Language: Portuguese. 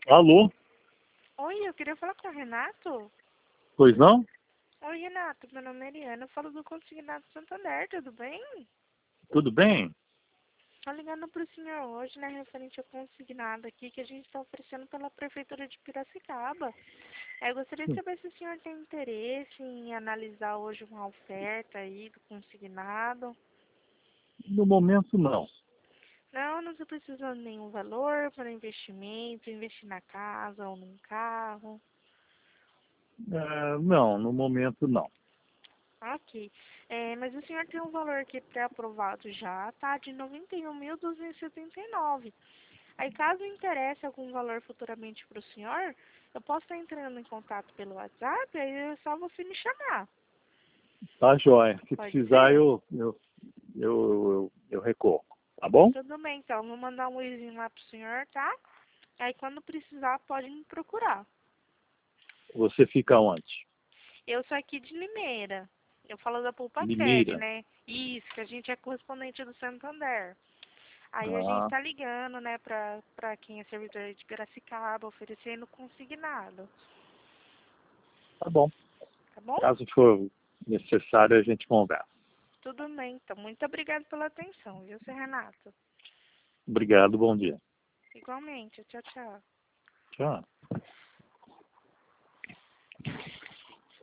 Alô? Oi, eu queria falar com o Renato. Pois não? Oi, Renato, meu nome é Eliana, eu falo do Consignado Santander, tudo bem? Tudo bem? Tô ligando pro senhor hoje, né, referente ao consignado aqui que a gente está oferecendo pela Prefeitura de Piracicaba. Eu gostaria de saber se o senhor tem interesse em analisar hoje uma oferta aí do consignado. No momento, não. Não estou precisando de nenhum valor para investimento, investir na casa ou num carro. Não, no momento, não. Ok. Mas o senhor tem um valor aqui pré-aprovado já, tá? De 91.279. Aí, caso interesse algum valor futuramente para o senhor, eu posso estar entrando em contato pelo WhatsApp, aí é só você me chamar. Tá, joia. Se Pode precisar, ser? eu recorro. Tá bom? Tudo bem, então. Vou mandar um oizinho lá pro senhor, tá? Aí, quando precisar, pode me procurar. Você fica onde? Eu sou aqui de Limeira. Eu falo da Pulpacred, Limeira? né? Isso, que a gente é correspondente do Santander. Aí a gente Ah, tá ligando, né, pra quem é servidor de Piracicaba, oferecendo consignado. tá bom. Tá bom? Caso for necessário, a gente conversa. Tudo bem, então. Muito obrigada pela atenção, viu, seu Renato? Obrigado, bom dia. Igualmente. Tchau, tchau. Tchau.